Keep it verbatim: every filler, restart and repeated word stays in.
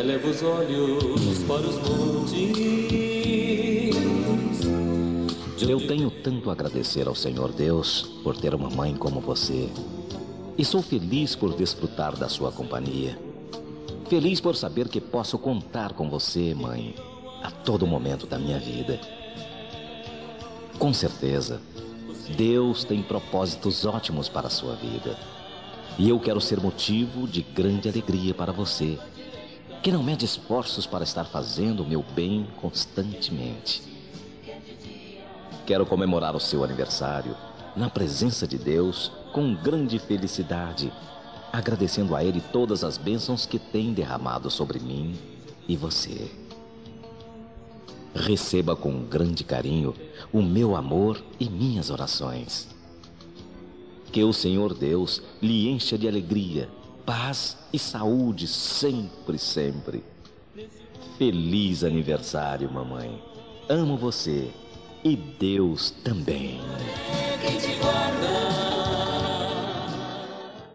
eleva os olhos para os montes. Eu tenho tanto a agradecer ao Senhor Deus por ter uma mãe como você. E sou feliz por desfrutar da sua companhia. Feliz por saber que posso contar com você, mãe, a todo momento da minha vida. Com certeza, Deus tem propósitos ótimos para a sua vida. E eu quero ser motivo de grande alegria para você, que não mede esforços para estar fazendo o meu bem constantemente. Quero comemorar o seu aniversário na presença de Deus com grande felicidade, agradecendo a Ele todas as bênçãos que tem derramado sobre mim e você. Receba com grande carinho o meu amor e minhas orações. Que o Senhor Deus lhe encha de alegria, paz e saúde sempre, sempre. Feliz aniversário, mamãe. Amo você e Deus também. Quem te guarda